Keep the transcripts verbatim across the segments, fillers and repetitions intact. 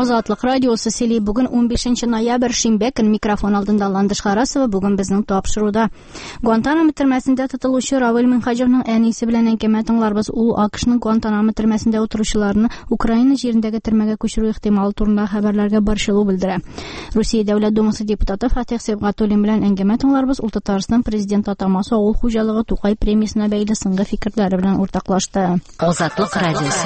Азатлык радиосы сөйли. Бүген он бишенче ноябрь шимбә көн, микрофон алдында Ландыш Харасова. Бүген безнең тапшыруда Гуантанамо төрмәсендә тотылучы Равил Минхаҗевның әнисе белән әңгәмә тыңларбыз. Ул АКШның Гуантанамо төрмәсендә утыручыларны Украина җирендәге төрмәгә күчерү ихтималы турында хәбәрләргә борчылу белдерә. Русия Дәүләт Думасы депутаты Фатих Сибгатуллин белән әңгәмә тыңларбыз. Ул Татарстан президент атамасы авыл хуҗалыгы Тукай премиясенә бәйле соңгы фикерләре белән уртаклашты. Азатлык радиосы.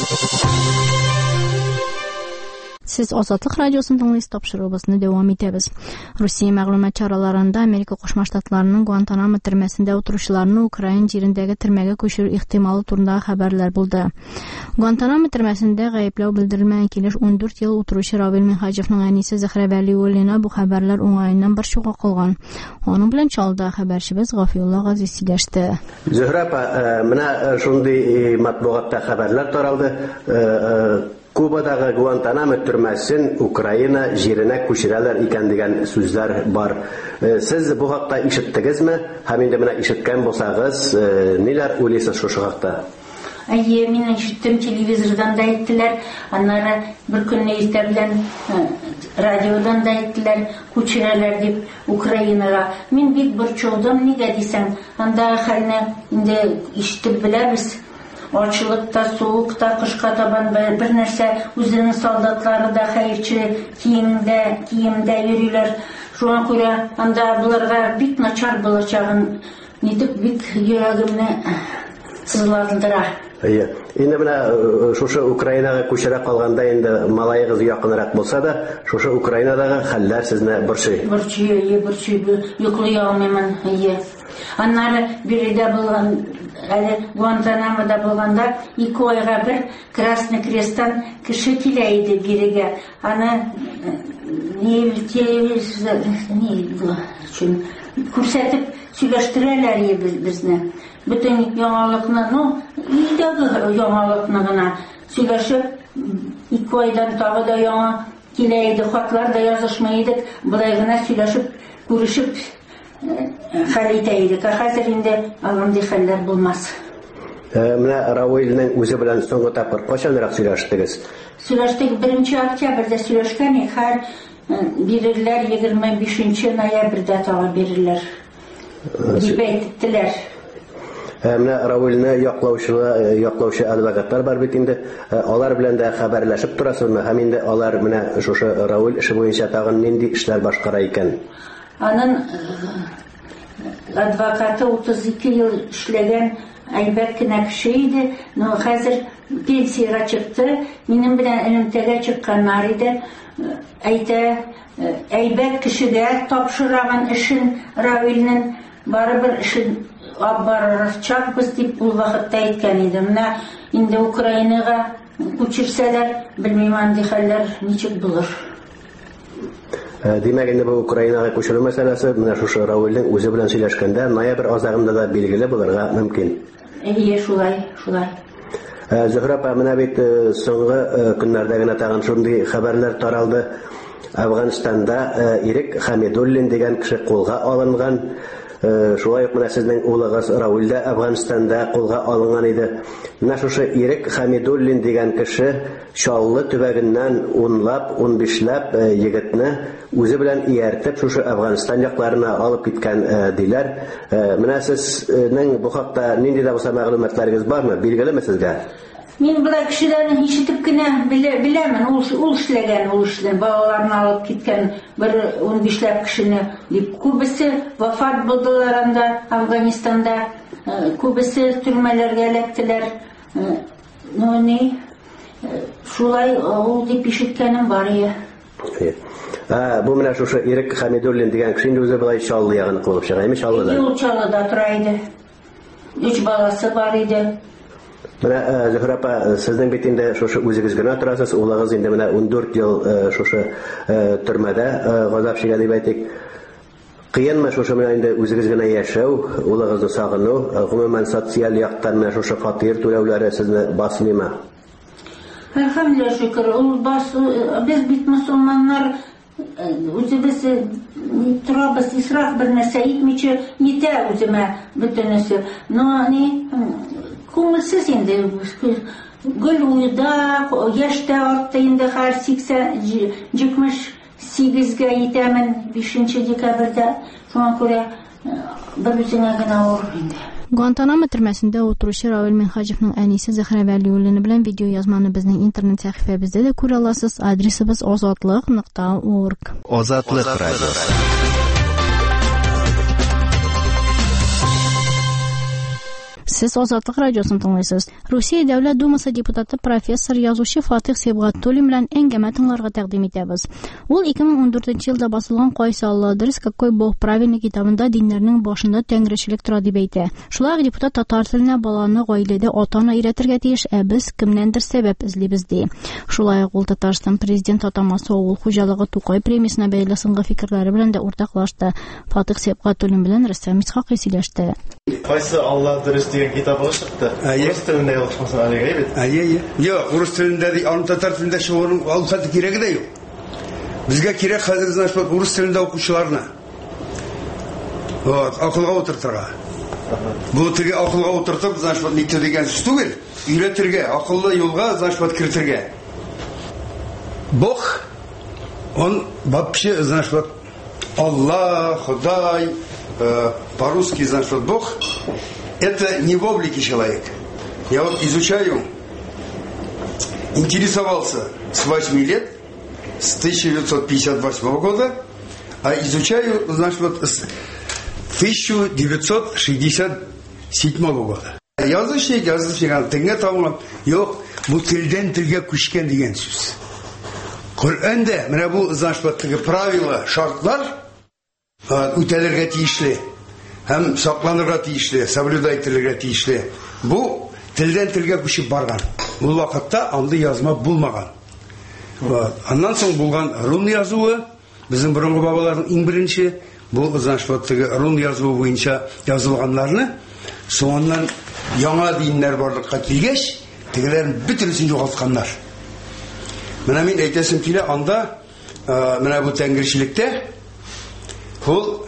Сез Азатлык радиосын тыңлыйсыз, тапшырыбызны дәвам итәбез. Русия мәгълүмат чараларында Америка Кушма Штатларының Гуантанамо төрмәсендә утыручыларны Украина җирендәге төрмәгә күчерү ихтималы турында хәбәрләр булды. Гуантанамо төрмәсендә гаепләү белдерелмәгән килеш он дүрт ел утыручы Равил Минхаҗевның әнисе Зөһрә Вәлиуллина бу хәбәрләр уңаеннан борчуга калган. Аның белән чалда хәбәрчебез Гафиулла Гази сөйләште. Зөһрә апа, менә шундый матбугатта хәбәрләр таралды. Кубадагы Гуантанамо төрмәсен Украина җиренә күчерәләр икән дигән сүзләр бар. Сез бу хакта ишеттегезме? Һәм инде менә ишеткән булсагыз, ниләр уйлыйсыз шушы хакта? Әйе, мин ишеттем, телевизордан да әйттеләр, аннары бер көнне иртә белән радиодан да әйттеләр, күчерәләр дип Украинага. Мин бик борчылдым, нигә дисәң, анда хәлне инде ишетеп беләбез. Ачлыкта, суыкта, кышка табан бер нәрсә, үзенең солдатлары да хәерче киемдә, киемдә йөриләр. Шуңа күрә анда буларга бик начар булачагын нитеп бик йөрәгемне сызландыра. Әйе. Инде менә шушы Украинага күчерә калганда инде малайыгыз якынрак булса да, шушы Украинадагы хәлләр сезне борчый. Борчый, әйе, борчый. Йоклый алмыймын, әйе. Аннары биредә булган, әле Гуантанамода булганда ике айга бер Красный Кресттан кеше килә иде бирегә. Аны не күрсәтеп сөйләштерәләр иде безне. Бөтен яңалыкны, ну, өйдәге яңалыкны гына сөйләшеп, ике айдан тагы да яңа килә иде, хатлар да язышмый идек, болай гына сөйләшеп, күрешеп хәл итә идек. Хәзер инде андый хәлләр булмас. Менә Равилның үзе белән соңгы тапкыр качанрак сөйләштегез? Сөйләштек, беренче октябрьдә сөйләшкән, һәр бирерләр егерме бишенче ноябрьдә тагы бирерләр. Дип әйттеләр. Менә Равилны яклаучы, яклаучы адвокатлар бар бит инде. Алар белән дә хәбәрләшеп торасызмы? Һәм инде алар менә шушы Равил эше буенча тагын нинди эшләр башкара икән? Аның адвокаты утыз ике ел эшләгән әйбәт кенә кеше иде, но хәзер пенсияга чыкты. Минем белән элемтәгә чыкканнар иде. Әйтә, әйбәт кешегә тапшырган эшен Равилнең барыбер эшен барырчакбыз дип ул вакытта әйткән иде. Менә инде Украинага күчерсәләр, белмим андый хәлләр ничек булыр. Димәк, инде бу Украинага күчерү мәсьәләсе менә шушы Равилның үзе белән сөйләшкәндә ноябрь азагында да билгеле булырга мөмкин. Әйе, шулай, шулай. Зөһрә апа, менә бит соңгы көннәрдә генә тагын шундый хәбәрләр таралды. Әфганстанда Ирек Хамидуллин дигән кеше кулга алынган. Шулай ук менә сезнең улыгыз Равил да Әфганстанда кулга алынган иде. Менә шушы Ирек Хамидуллин дигән кеше Чаллы төбәгеннән унлап, унбишләп егетне үзе белән ияртеп шушы Әфганстан якларына алып киткән диләр. Менә сезнең бу хакта нинди дә булса мәгълүматларыгыз бармы? Билгелеме сезгә? Мин бу кешеләрне ишетеп кенә беләмен, ул ул эшләгән, ул эшләгән, балаларны алып киткән бер унбишләп кешене дип. Күбесе вафат булдылар анда Әфганстанда, күбесе төрмәләргә эләктеләр. Ну ни, шулай ул дип ишеткәнем бар иде. Бу менә шушы Ирек Хамидуллин дигән кеше инде үзе булай Чаллы ягын кылып чыга, имеш Чаллыда. Ул Чаллыда тора иде. Өч баласы бар иде. Менә Зөһрә апа, сезнең бит инде шушы үзегез генә торасыз, улыгыз инде менә он дүрт ел шушы төрмәдә газап чигә дип әйтик. Кыенмы шушы менә инде үзегез генә яшәү, улыгызны сагыну, гомумән социаль яктан менә шушы фатир түләүләре сезне басмыймы? Әлхәмдүлилләһ, шөкер, ул бас, без бит мөселманнар үзебез торабыз, исраф бер нәрсә итмичә, итә үземә бөтенесе. Но ни күңелсез инде, гөл уйда, яшьтә артты инде хәл сиксән җитмеш сигезгә итәмен бишенче декабрьдә. Шуңа күрә бер үзеңә генә авыр инде. Guantanamo төрмәсендә утыручы Равил Минхаҗевның әнисе Зөһрә Вәлиуллина белән видео язманы безнең интернет сәхифәбездә дә күрә аласыз. Адресыбыз азатлык нокта орг. Азатлык радиосы. Сез Азатлык радиосын тыңлыйсыз. Русия Дәүләт Думасы депутаты профессор язучы Фатих Сибгатуллин белән әңгәмә тыңларга тәкъдим итәбез. Ул ике мең ундүртенче елда басылган Кайсы Алла адрес какой Бог правильный китабында диннәрнең башында тәңречелек тора дип әйтә. Шулай депутат татар теленә баланы гаиләдә ата-ана өйрәтергә тиеш, ә без кемнәндер сәбәп эзлибез ди. Шулай ук ул Татарстан президент атамасы авыл хуҗалыгы Тукай премиясенә бәйле соңгы фикерләре белән дә уртаклашты. Фатих Сибгатуллин белән Рөстәм Исхакый сөйләште. Кайсы Алла адрес дигән китабы чыкты. Урыс телендә язылмасын әлегә бит. Әйе. Юк, урыс телендә ди, аны татар телендә чыгару алсаты кирәге дә юк. Безгә кирәк хәзер значит урыс телендә укучыларны. Вот, акылга утыртырга. Бу теге акылга утыртып, значит, нитә дигән сүз түгел. Өйрәтергә, акыллы юлга, значит, кертергә. Бог он вообще, значит, Аллах, Худай, э, по-русски, значит, Бог это не в облике человека. Я вот изучаю, интересовался с восьми лет, с тысяча девятьсот пятьдесят восьмого года, а изучаю, значит, вот с тысяча девятьсот шестьдесят седьмого года. Язычник, язычник, теңгә табылган, юк, бу телдән телгә күчкән дигән сүз. Коръәндә менә бу, значит, теге правила, шартлар үтәлергә тиешле, һәм сакланырга тиешле, соблюдать ителергә тиешле. Бу телдән телгә күчеп барган. Бу вакытта анда язма булмаган. Вот. Аннан соң булган рун язуы, безнең борынгы бабаларның иң беренче бу, значит, теге рун язуы буенча язылганнарны, соңыннан яңа диннәр барлыкка килгәч, тегеләрне бөтенесен югалтканнар. Менә мин әйтәсем килә, анда менә бу тәңречелектә ул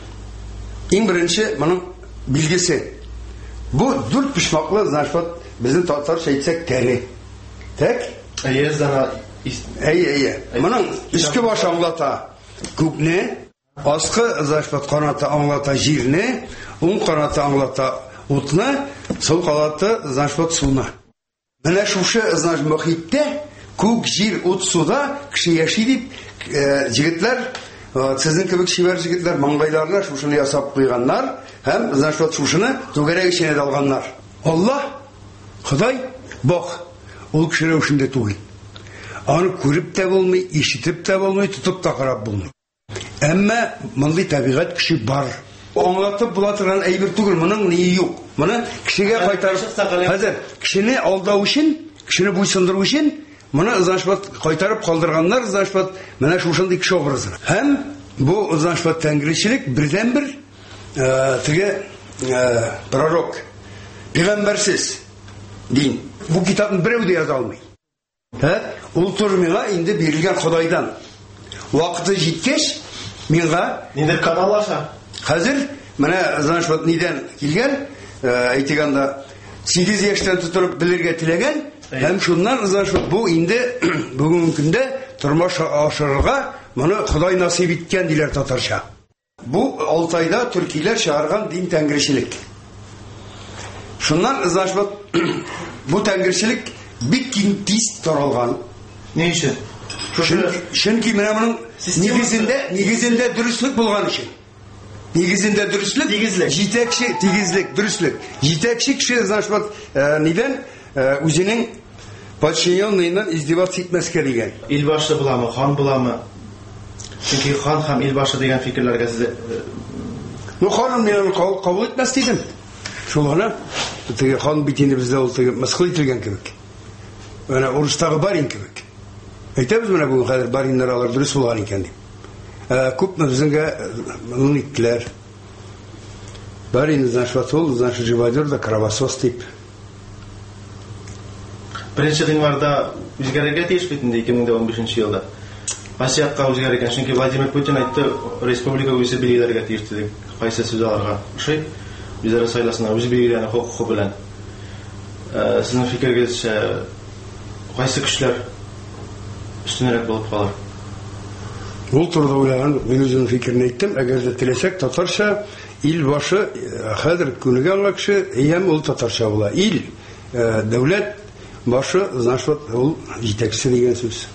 иң беренче моның билгесе. Бу дүрт пишмаклы, значит, безнең татарча әйтсәк тәре. Так? Әйе, зана әйе, әйе. Моның иске баш аңлата күкне, аскы, значит, канаты аңлата җирне, уң канаты аңлата утны, сол канаты, значит, суны. Менә шушы, значит, мөхиттә күк, җир, ут, суда кеше яши дип, җегетләр, сезнең кебек шибәр җегетләр маңгайларына шушыны ясап куйганнар, һәм, значит, шушыны түгәрәк эченә алганнар. Аллаһ, Ходай, Бог, ул кешеләр шундый түгел. Аны күреп тә булмый, ишетеп тә булмый, тотып та карап булмый. Әмма мондый табигать кеше бар. Аңлатып була торган әйбер түгел, моның ни юк. Моны кешегә кайтарып, хәзер кешене алдау өчен, кешене буйсындыру өчен, моны, значит, кайтарып калдырганнар, значит, менә шушындый кеше образы. Һәм бу, значит, тәңречелек бердән-бер теге пророк, пәйгамбәрсез дин. Бу китапны берәү дә яза алмый. Ул турмига инде бирелгән Худайдан. Вакыты җиткәч, миңа инде каналаша. Хәзер менә, значит, нидән килгән, әйтгәндә сигез яшьтән тутырып белергә теләгән, һәм шуннан, значит, бу инде бүгенге көндә тормыш ашырырга моны Худай насыйп иткән диләр татарча. Бу Алтайда төркиләр чыгарган дин тәңречелек. Шуннан, значит, бу тәңречелек бик киң тиз таралган. Ни өчен? Чөнки менә моның нигезендә, нигезендә дөрестлек булган өчен. Нигезендә дөрестлек, җитәкче, тигезлек, дөрестлек. Җитәкче кеше, значит, нидән үзенең подчиненныйнан издеваться итмәскә дигән. Илбашы буламы, хан буламы? Чөнки хан һәм илбашы дигән фикерләргә сез ну ханым мин кабул итмәс дидем. Шул гына теге хан бит инде бездә ул теге мәсхил ителгән кебек. Менә урыстагы барин кебек. Әйтәбез менә бу хәзер бариннар алар дөрес булган икән дип. Күпме безгә моны иттеләр. Барин, значит, ул, значит, живодер да кровосос тип. Беренче гыйнварда үзгәрергә тиеш бит инде ике мең унбишенче елда. Россиягә үзгәргән, чөнки Владимир Путин әйтте, республика үзе билгеләргә тиеш дип, кайсы сүз аларга. Шуй үзара сайласына үзе билгеләрне хукукы белән. Сезнең фикергезчә, кайсы көчләр өстенрәк булып калыр? Ул турыда уйлаган, мин үземнең фикерне әйттем. Әгәр дә теләсәк, татарча ил башы хәзер күнегән кеше, ям ул татарча була. Ил, дәүләт башы, значит, ул җитәкчесе дигән сүз.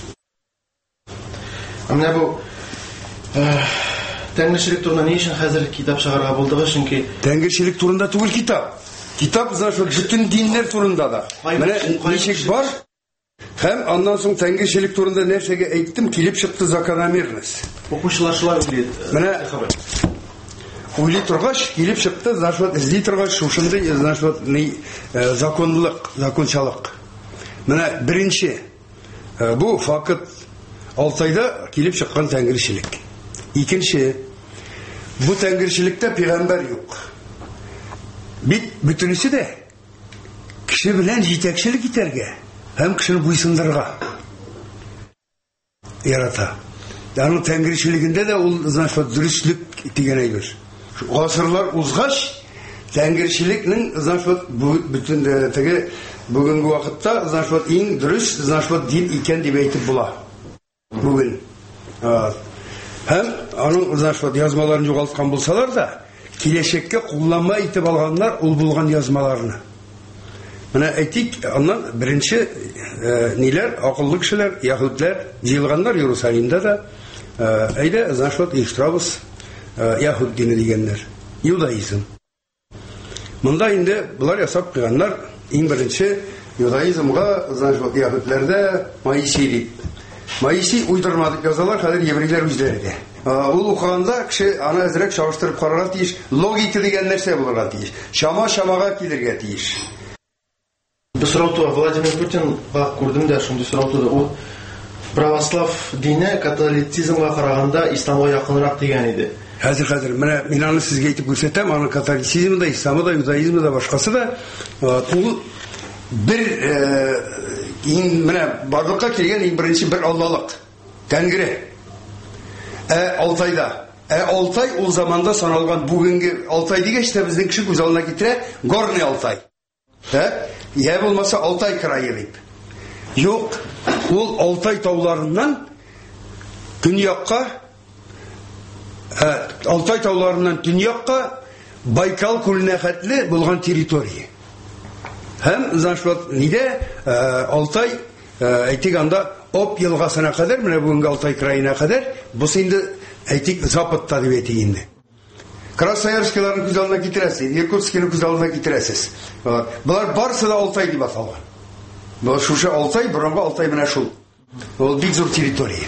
Менә бу тәңгерчелек турында ни өчен хәзер китап чыгарга булдыгы? Чөнки тәңгерчелек турында түгел китап. Китап, значит, бүтән диннәр турында да. Менә ничек бар? Һәм аннан соң тәңгерчелек турында нәрсәгә әйттем, килеп чыкты закономерность. Укучылар шулай уйлый. Менә уйлый торгач, килеп чыкты, значит, эзли торгач, шушындай, значит, ни законлык, закончалык. Менә беренче бу факт Алтайда килеп чыккан тәңгерчелек. Икенче, бу тәңгерчелектә пәйгамбәр юк. Бит бүтүнесе дә кеше белән җитәкчелек итәргә һәм кешене буйсындырырга ярата. Яны тәңгерчелегендә дә ул значит дөрестлек дигән әйбер. Гасырлар узгач, тәңгерчелекнең значит бүтән теге бүгенге вакытта значит иң дөрес значит дин икән дип әйтеп була. Бүген. Һәм аның значит язмаларын югалткан булсалар да, киләчәккә кулланма итеп алганнар ул булган язмаларны. Менә әйтик, аннан беренче ниләр, акыллы кешеләр, яһүдләр җыелганнар Иерусалимда да, әйдә значит иштирабыз яһүд дине дигәннәр, юдаизм. Монда инде булар ясап куйганнар, иң беренче юдаизмга значит яһүдләрдә Моисей дип. Моисей уйдырмадык язалар, хәзер еврейлар үзләре. Ул укыганда кеше аны әзрәк чагыштырып карарга тиеш, логика дигән нәрсә булырга тиеш, чама-чамага килергә тиеш. Бу сорауда Владимир Путинга күрдем дә шундый сорауда ул православ дине католицизмга караганда исламга якынрак дигән иде. Хәзер хәзер менә мин аны сезгә әйтеп күрсәтәм, аны католицизмы да, исламы да, юдаизмы да, башкасы да ул бер иң менә барлыкка килгән иң беренче бер Аллалык, Тәңре. Ә Алтайда, ә Алтай ул заманда саналган бүгенге Алтай дигәч тә безнең кеше күз алдына китерә Горный Алтай. Ә? Я булмаса Алтай крае дип. Юк, ул Алтай тауларыннан төньякка, Алтай тауларыннан төньякка Байкал күленә хәтле булган территория. Һәм значит нидә Алтай әйтик анда Оп елгасына кадәр, менә бүгенге Алтай краена кадәр, бу инде әйтик Западта дип әйтик инде. Красноярскиларны күз алдына китерәсез, Иркутскийны күз алдына китерәсез. Булар барысы да Алтай дип аталган. Бу шушы Алтай, борынгы Алтай менә шул. Ул бик зур территория.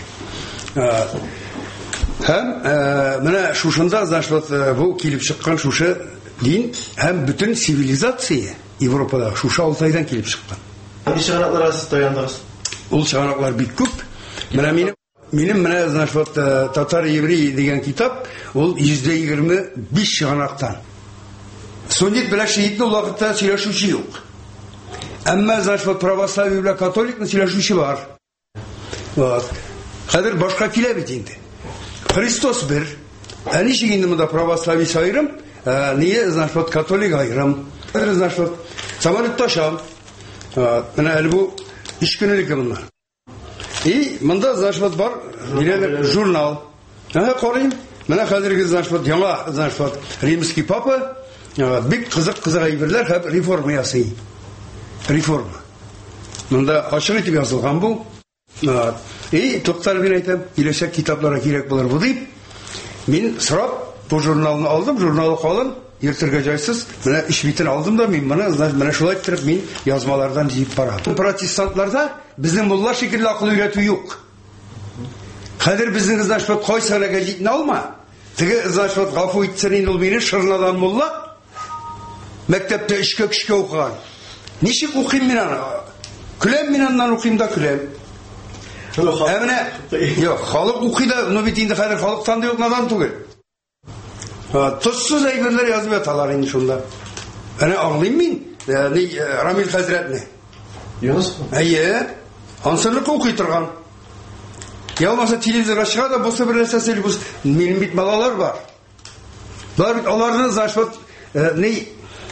Һәм менә шушында значит бу килеп чыккан шушы дин һәм бүтән цивилизация Европада шушы Алтайдан килеп чыккан. Ничә чыганакларга сез таяндыгыз? Ул чыганаклар бик күп. Менә минем минем менә значит татар еврей дигән китап, ул йөз егерме биш чыганактан. Суннит белән шиитне ул вакытта сөйләшүче юк. Әмма значит православие белән католикны сөйләшүче бар. Вот. Хәзер башка килә бит инде. Христос бер. Ә ничек инде монда православие айрым, ние значит католик айрым. Хәзер значит самолетта шам. Менә әле бу Üç günlük bunlar. И монда значит бар, ниләр журнал. Ага, карыйм. Менә хәзерге значит яңа значит римский папа бик кызык-кызык әйберләр һәм реформа ясый. Реформа. Монда ачык итеп язылган бу. И токтар мин әйтәм, киләчәк китапларга кирәк булыр бу дип. Мин сорап бу журналны алдым, журналы калын, ертергә җайсыз. Менә иш битен алдым да мин моны менә шулай итеп мин язмалардан җыеп барам. Протестантларда безнең мулла шикелле акыл өйрәтү юк. Хәзер безнең значит кайсырага җитне алма. Теге значит гафу итсен инде ул мине шырнадан мулла. Мәктәптә эшкә кешкә укыган. Ничек укыйм мин аны? Көләм мин аннан укыйм да көләм. Әминә, юк, халык укый да, ну бит инде хәзер халыктан да юк надан түгел. Тозсыз әйберләр язып яталар инде шунда. Әнә аңлыйм мин, Рамил хәзрәтне. Юнус? Әйе, ансырлык укый торган. Я булмаса телевизорга чыга да булса бер нәрсә сөйли, минем бит балалар бар. Бар бит аларны значит, ни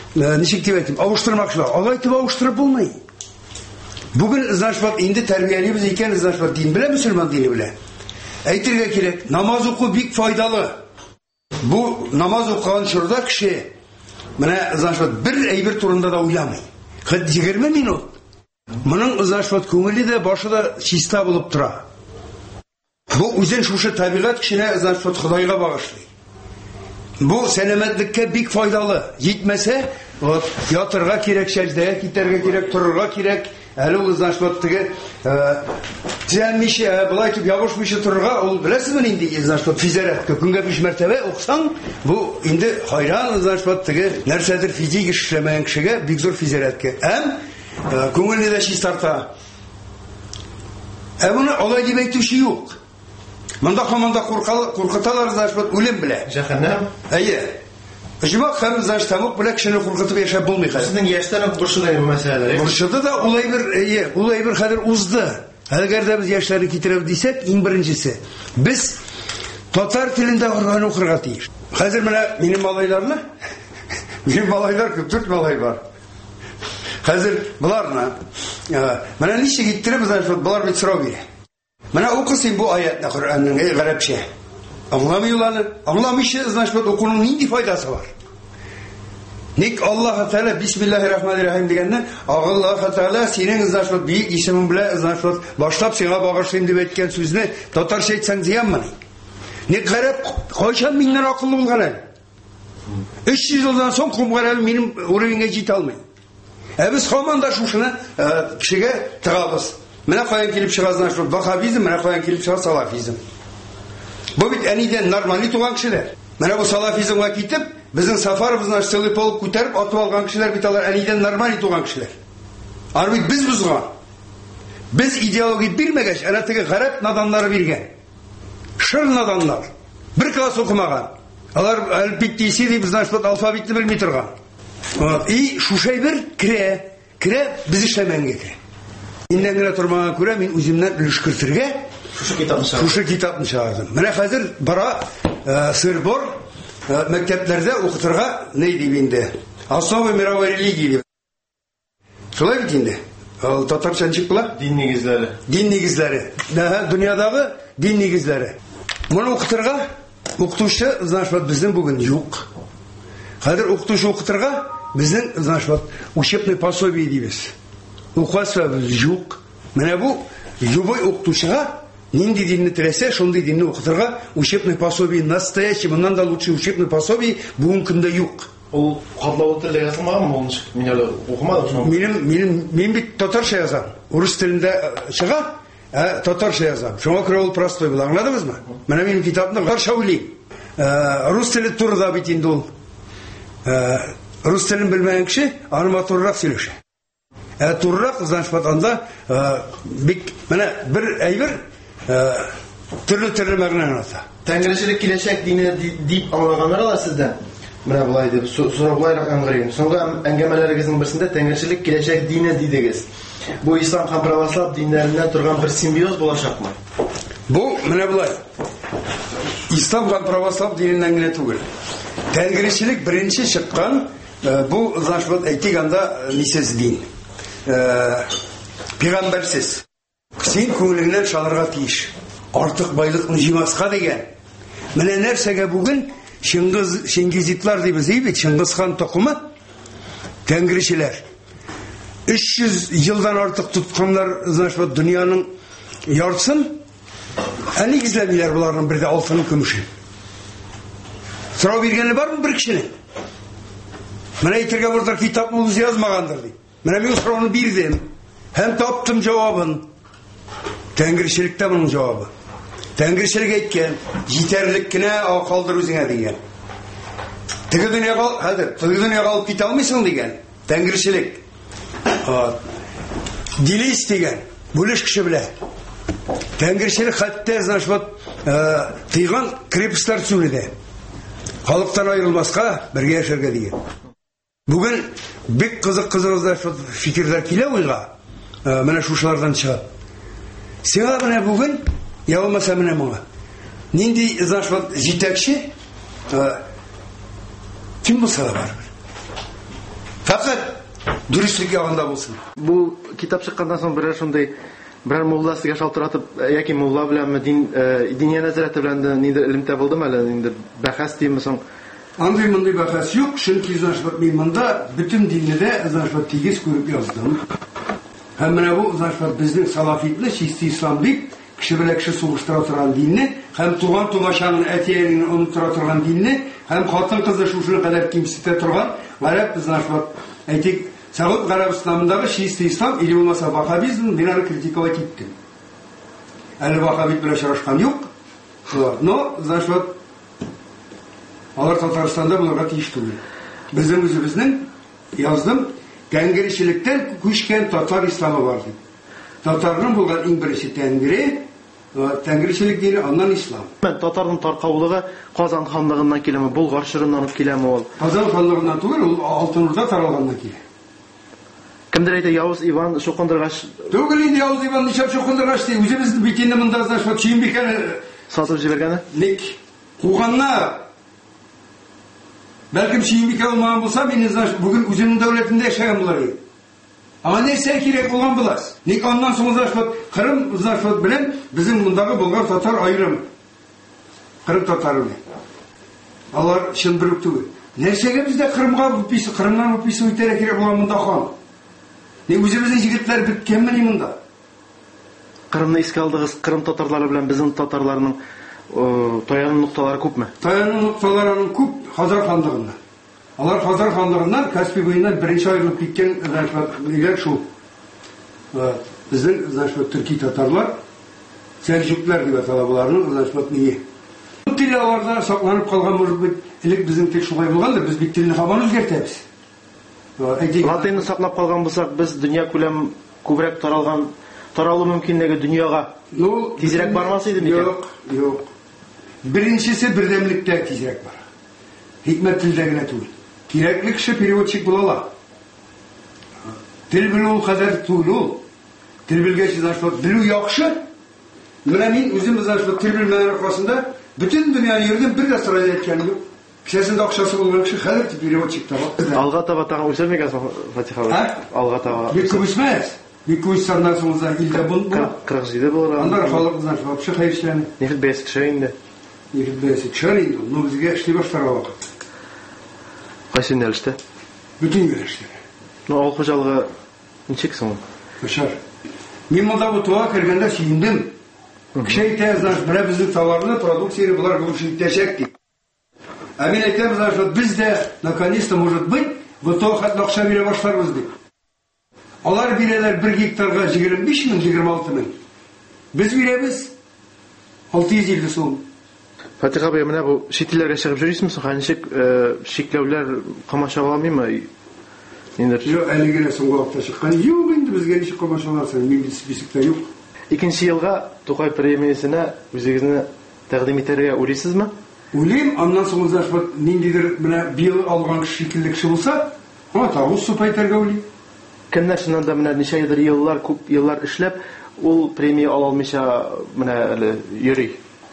ничек дип әйтим, ауыштырмакчылар. Алай итеп ауыштырып булмый. Бүген значит вот инде тәрбиялибез икән, значит вот дин белән, мөселман дине белән. Әйтергә кирәк, намаз уку бик файдалы. Бу намаз укыган чорда кеше менә значит вот бер әйбер турында да уйламый. Хәт егерме минут. Моның значит вот күңеле дә, башы да чиста булып тора. Бу үзен шушы табигать кешене значит вот Худайга багышлый. Бу сәламәтлеккә бик файдалы. Җитмәсә, вот ятырга кирәк, сәҗдәгә китәргә кирәк, торырга кирәк. Әле ул значит вот теге тәммише, булай итеп ябышмыйча торырга, ул беләсезме инде значит вот физиотерапия көнгә биш мәртәбә уксаң, бу инде хайран значит вот теге нәрсәдер физик эшләмәгән кешегә бик зур физиотерапия. Һәм күңелне дә чистарта. Ә моны алай дип әйтүче юк. Монда һаманда куркыталар значит вот үлем белә. Җәһәннәм. Әйе. Җимак һәм значит тамук белән кешене куркытып яшәп булмый хәзер. Сезнең яшьтән үк борчыда бу мәсьәләләр. Борчыда да улай бер, әйе, улай бер хәзер узды. Әгәр дә без яшьләрне китереп дисәк, иң беренчесе, без татар телендә укырга тиеш. Хәзер менә минем малайларны, минем малайлар күп, дүрт малай бар. Хәзер буларны, менә ничек иттереп, значит, булар бит сорау бирә. Менә укысың бу аятны Коръәннең гарәпчә. Аңламыйларны, аңламыйча, значит, укуның нинди файдасы бар? Ник Аллаһ Тәала бисмиллаһир-рахманир-рахим дигәнне, Аллаһ Тәала синең значит бик исемең белән значит башлап сиңа багышлыйм дип әйткән сүзне татарча әйтсәң зыянмы? Ник гарәп кайчан миннән акыллы булган әле? өч йөз елдан соң кумгарәл минем уровеньгә җитә алмый. Ә без һаман да шушыны кешегә тыгабыз. Менә каян килеп чыга значит вахабизм, менә каян килеп чыга салафизм. Бу бит әнидән нормаль туган кешеләр. Менә бу салафизмга китеп, безнең сафарыбызны сылып алып күтәреп атып алган кешеләр бит алар әнидән нормаль туган кешеләр. Ар бит без бузган. Без идеология бирмәгәч, әнә теге гарәп наданнары биргән. Шыр наданнар. Бер класс укымаган. Алар әлбиттисе дип значит алфавитны белми торган. И шушай бер кирә, кирә без эшләмәнгә кирә. Иннән генә тормаган күрә мин үземнән өлеш кертергә шушы китапны чыгардым. Шушы китапны чыгардым. Менә хәзер бара сырбор мәктәпләрдә укытырга ни дип инде. Основы мировой религии дип. Шулай бит инде. Ал татарча ничек була? Дин нигезләре. Дин нигезләре. Дөньядагы дин нигезләре. Моны укытырга укытучы значит безнең бүген юк. Хәзер укытучы укытырга безнең значит учебный пособие дибез. Укытучыбыз юк. Менә бу любой укытучыга нинди динне теләсә, шундый динне укытырга учебный пособие настоящий, моннан да лучше учебный пособие бүген көндә юк. Ул катлаулы телдә язылмаган, ул мин әле укымадым шуны. Минем минем мин бит татарча язам. Урыс телендә чыга, ә татарча язам. Шуңа күрә ул простой була. Аңладыгызмы? Менә минем китапны татарча уйлыйм. Рус теле турыда бит инде ул. Рус телен белмәгән кеше аны матуррак сөйләшә. Ә туррак значит анда бик менә бер әйбер төрле-төрле мәгънәне ата. Тәңрешелек киләчәк дине дип аңлаганнар алар сездән. Менә булай дип сорауларак аңгырыйм. Соңгы әңгәмәләрегезнең берсендә тәңрешелек киләчәк дине дидегез. Бу ислам һәм православ диннәреннән торган бер симбиоз булачакмы? Бу менә булай. Ислам һәм православ диненнән генә түгел. Тәңрешелек беренче чыккан бу значит әйтгәндә нисез дин. Пәйгамбәрсез. Син күңелеңнән шалырга тиеш. Артык байлыкны җимаска дигән. Менә нәрсәгә бүген Чингиз Чингизитлар дибез бит, Чингиз хан токымы тәңрешеләр. өч йөз елдан артык тотканнар, значит, дөньяның яртысын әни гизләмиләр буларның бердә алтын көмеше. Сорау биргәне бармы бер кешенең? Менә әйтергә булыр китапны үзе язмагандыр ди. Менә мин сорауны бирдем. Һәм таптым җавабын. Тәңрешелектә моның җавабы. Тәңрешелек әйткән, җитәрлек кенә акылдыр үзеңә дигән. Теге дөньяга, хәзер, теге дөньяга алып китә алмыйсың дигән. Тәңрешелек. Дилис дигән, бүлеш кеше белә. Тәңрешелек хәтта, значит, тыйган крепостьләр сүнедә. Халыктан аерылмаска, бергә яшәргә дигән. Бүген бик кызык-кызык фикерләр килә уйга. Менә шушылардан чыга. Сиңа менә бүген я булмаса менә моңа. Нинди значит җитәкче ким булса да бар. Фақат дөрестлек ягында булсын. Бу китап чыккандан соң берәр шундый берәр мулла сезгә шалтыратып, яки мулла беләнме, дин диния нәзәрәте белән ниндер илемтә булдымы әле, ниндер бәхәс димме соң? Андый мондай бәхәс юк, чөнки значит мин монда бөтен динне дә значит тигез күреп яздым. Һәм менә бу значит безнең салафитле чисти ислам дип кеше белән кеше сугыштыра торган динне, һәм туган тумачаның әтиәнен оныттыра торган динне, һәм хатын кызы шушына кадәр кимсетә торган гарәп значит әйтик Сәгъүд Гарәп исламындагы чисти ислам или булмаса ваххабизм мин аны критиковать иттем. Әле ваххабит белән очрашкан юк. Но значит алар Татарстанда булырга тиеш түгел. Безнең үзебезнең яздым Тәңгәрчелектән күчкән татар исламы бар дип. Татарның булган иң беренче тәңгәре, тәңгәрчелек дине, аннан ислам. Татарның таркаулыгы Казан ханлыгыннан киләме, Болгар шырыннан киләме ул? Казан ханлыгыннан түгел, ул Алтын Урда таралганнан килә. Кемдер әйтә, Явыз Иван шукындыргач түгел инде, Явыз Иван ничек шукындыргач ди, үзебезнең битенне монда значит Чимбикәне сатып җибәргәне? Ник куганнар. Бәлкем Чимбикә булмаган булса, мин значит бүген үземнең дәүләтендә яшәгән булар идем. Аңа нәрсә кирәк булган булас? Ник аннан соң значит Кырым значит белән безнең мондагы болгар татар аерым. Кырым татары. Алар чын бер үк түгел. Нәрсәгә бездә Кырымга үписе, Кырымнан үписе үтәрә кирәк булган монда хан? Ник үзебезнең җегетләр биткәнме монда? Кырымны искә алдыгыз, Кырым татарлары белән безнең татарларның таяну нукталары күпме? Таяну нукталарының күп Хазар ханлыгында. Алар Хазар ханлыгыннан Каспий буеннан беренче аерылып киткән значит шул. Безнең значит төрки татарлар, сәлҗүкләр дип атала буларның значит ние. Тилләрдә сакланып калган может быть, элек безнең тел шулай булгандыр, без бит телне һаман үзгәртәбез. Латинны саклап калган булсак, без дөнья күләм күбрәк таралган, таралу мөмкинлеге дөньяга тизрәк бармас иде микән? Юк, юк. Беренчесе бердәмлектә тизрәк бара. Хикмәт телдә генә түгел. Кирәкле кеше переводчик була ала. Тел белү кадәр түгел ул. Тел белгәч значит белү яхшы. Менә мин үзем значит тел белмәгән аркасында бөтен дөньяны йөрдем, бер дә сорай әйткән юк. Кешесендә акчасы булган кеше хәзер переводчик таба. Алга таба тагын үсәрмәгән Фатиха. Алга таба. Бик күп үсмәс. Бик күп саннан соң да илдә бу. кырык җиде булыр. Аннан халык значит вообще хәйрчән. Нефт бәясе төшә инде. Нефт бәясе төшә инде. Ну безгә эшли башларга вакыт. Кайсы нәлештә? Бүтән йөрәштә. Ну ал хуҗалыгы ничек соң? Башар. Мин монда бу туа кергәндә сөендем. Кеше әйтә, значит, менә безнең товарны, продукцияне булар бүлешеп итәчәк дип. Ә мин әйтәм, значит, без дә наконец-то может быть, бу туа хәтле акча бирә башларбыз дип. Алар бирәләр бер гектарга егерме биш мең, егерме алты мең. Без бирәбез алты йөз илле сум. Фатиха бай, менә бу шитилләргә чыгып йөрисезме соң? Ничек шикләүләр камашаламыймы? Инде юк, әле генә соңгы вакытта чыккан. Юк, инде безгә ничек камашаларсың? Мин бисектә юк. Икенче елга Тукай премиясенә үзегезне тәкъдим итәргә уйлыйсызмы? Уйлыйм, аннан соң значит ниндидер менә бил алган шикелле кеше булса, ана тагы суп әйтергә уйлыйм. Кемнәр шуннан да менә ничәдер еллар, күп еллар эшләп, ул премия ала алмыйча менә әле йөри.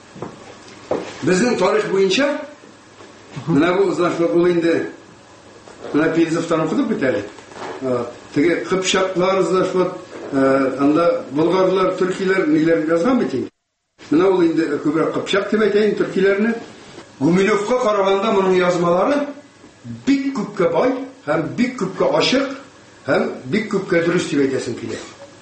Безнең тарих буенча менә бу значит ул инде менә Пензовтан укыдык бит әле. Теге Кыпчаклар значит анда болгарлар, төркиләр ниләр язган бит инде. Менә ул инде күбрәк Кыпчак дип әйтәйин төркиләрне. Гумилевка караганда моның язмалары бик күпкә бай һәм бик күпкә ачык һәм бик күпкә дөрес дип әйтәсем килә.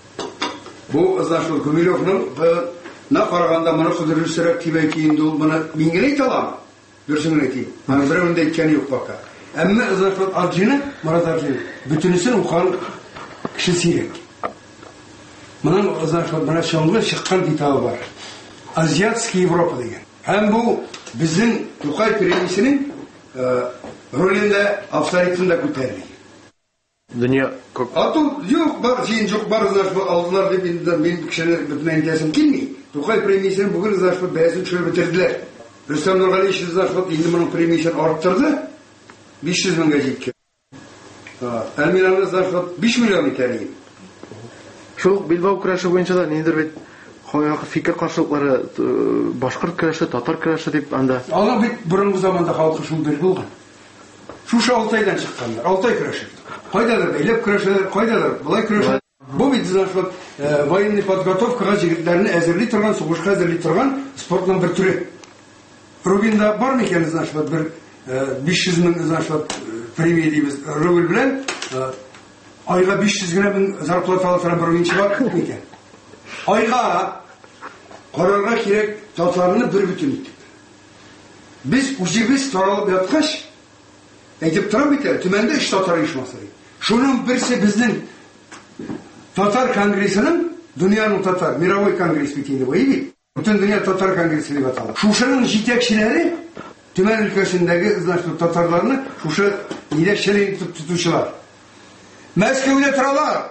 Бу значит Гумилевның на караганда моны дөресрәк дип әйтәйин, ул моны мин генә әйтә алам. Дөресен әйтәйин. Менә берәүнә әйткәне юк пока. Әмма значит Арҗина, Марат Арҗина бөтенесен укыган кеше сирәк. Моның значит менә шуңгы чыккан китабы бар. Азиатский Европа дигән. Һәм бу безнең Тукай премиясенең ролендә авторитетында күтәрелә. Дөнья күп. Ату юк, бар җин юк, бар значит алдылар дип инде мин кешеләр бөтен әйтәсем килми. Тукай премиясен бүген значит бәясен төшереп бетерделәр. Рөстәм Нургалиев значит инде моның премиясен арттырды. биш йөз меңгә җиткән. Әлмираны значит биш миллион итәргә. Шул Билбау көрәше буенча да ниндер бит фикер каршылыклары, башкорт көрәше, татар көрәше дип анда. Алар бит борынгы заманда халкы шул бер булган. Шушы алты айдан чыкканнар, алты ай көрәшеп. Кайдалар бәйләп көрәшәләр, кайдалар болай көрәшәләр. Бу бит значит военный подготовкага җегетләрне әзерли торган, сугышка әзерли торган спортның бер төре. Рубинда бар микән значит бер биш йөз мең значит премия дибез рубль белән айга биш йөз генә мең зарплата ала торган бер уенчы бар микән? Айга карарга кирәк татарны бер бүтән итеп. Без үзебез таралып яткач әйтеп торам бит, төмәндә эш татар оешмасы. Шуның берсе безнең Татар конгрессының, дөньяның татар, мировой конгресс бит инде бу, бит. Бүтән дөнья татар конгрессы дип атала. Шушының җитәкчеләре Төмән өлкәсендәге значит татарларны шушы җитәкчелек итеп тотучылар. Мәскәүдә торалар.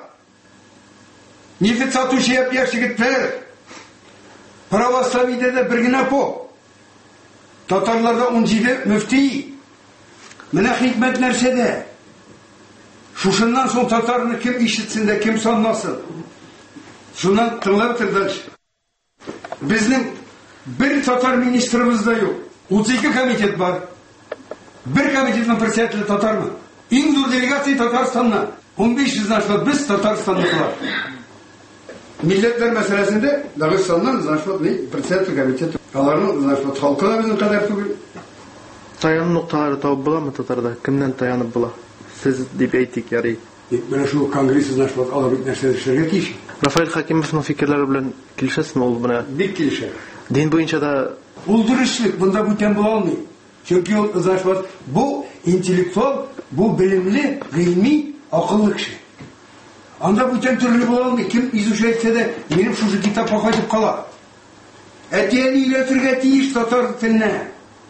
Нефть сатучы яшь егетләр. Православиедә дә бер генә поп. Татарларда ун җиде мөфти. Менә хикмәт нәрсәдә? Шушыннан соң татарны кем ишетсен дә, кем санмасын. Шуннан тыңлап тордыч. Безнең бер татар министрыбыз да юк. утыз ике комитет бар. Бер комитетның председателе татармы? Иң зур делегация Татарстаннан. он биш йөз значит без Татарстанныкылар. Милләтләр мәсьәләсендә Дагыстаннан значит председатель комитеты. Аларның значит халкы да безнең кадәр түгел. Таяну нукталары табып буламы татарда? Кемнән таянып була? Сез дип әйтик ярый. Менә шул конгресс значит алар бит нәрсә эшләргә тиеш. Рафаэль Хакимовның фикерләре белән килешәсезме ул менә? Бик килешә. Дин буенча да Ул дөрестлек монда бүтән була алмый. Чөнки ул значит бу интеллектуал, бу белемле, гыйльми, акыллы кеше. Анда бүтән төрле була алмый. Кем изучать әйтсә дә, минем шушы китапка кайтып кала. Әтиәне өйрәтергә тиеш татар теленә.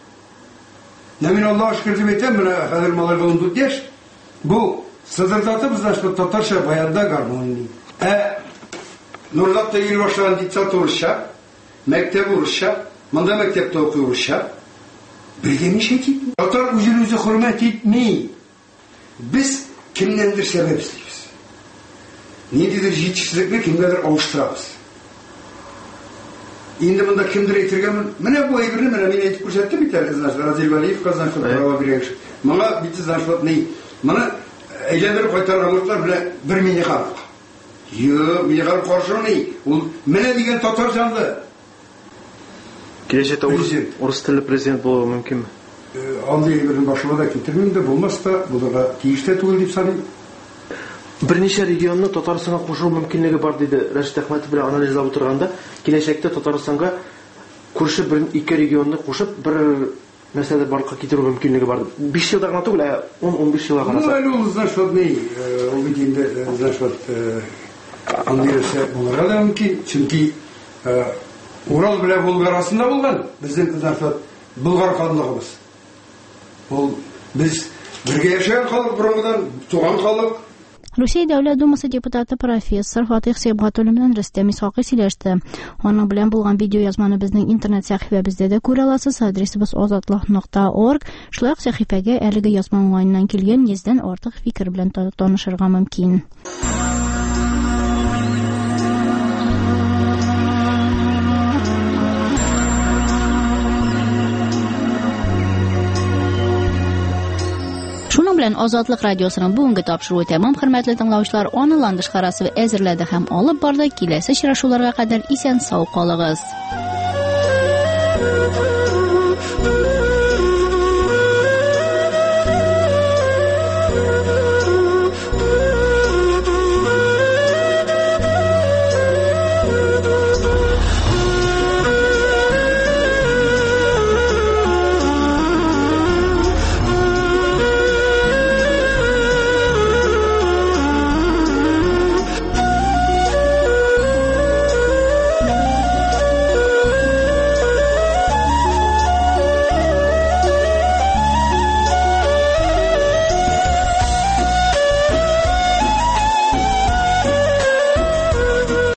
Нәмин Аллаһ шөкер дип әйтәм, менә хәзер малайга ун дүрт яшь. Бу сыдырдатып значит татарча баянда гармония. Ә Нурлатта ел башлаган детсад урысча, мәктәп урысча, монда мәктәптә укый урысча. Бергә ничә кит? Татар үзен үзе хөрмәт итми. Без кемнәндер сәбәп эзлибез. Ниндидер җитешсезлекне кемгәдер алыштырабыз. Инде монда кемдер әйтергәме? Менә бу әйберне менә мин әйтеп күрсәттем бит әле, значит Разил Валиев казан права бирәш. Моңа бит значит ни? Моны әйләндереп кайтарганлыклар белән бер мине халык. Йо, мине халык каршыны. Ул менә дигән татар җанлы. Киләчәктә урыс телле президент булуы мөмкинме? Андый әйберне башыма да китермим дә, булмас та, булырга тиеш тә түгел дип саныйм. Берничә регионны Татарстанга кушу мөмкинлеге бар диде Рәшит Әхмәтов белән анализлап утырганда, киләчәктә Татарстанга күрше бер ике регионны кушып, бер мәсьәлә барлыкка китерү мөмкинлеге бар. биш елда гына түгел, ә он он биш елга караса. Ну, ул значит, ул бит инде значит, андыйсы булырга да мөмкин, чөнки Урал белән Болгар арасында булган безнең значит Болгар ханлыгыбыз. Ул без бергә яшәгән халык, борынгыдан туган халык. Русия Дәүләт Думасы депутаты профессор Фатих Сибгатуллин белән Рөстәм Исхакый сөйләште. Аның белән булган видеоязманы безнең интернет сәхифәбездә дә күрә аласыз. Адресыбыз азатлык нокта орг. Шулай ук сәхифәгә әлеге язма уңайыннан килгән йөздән артык фикер белән танышырга мөмкин. Шуның белән Азатлык радиосының бүгенге тапшыруы тәмам, хөрмәтле тыңлаучылар. Аны Ландыш Харасова әзерләде һәм алып барды. Киләсе очрашуларга кадәр исән сау калыгыз.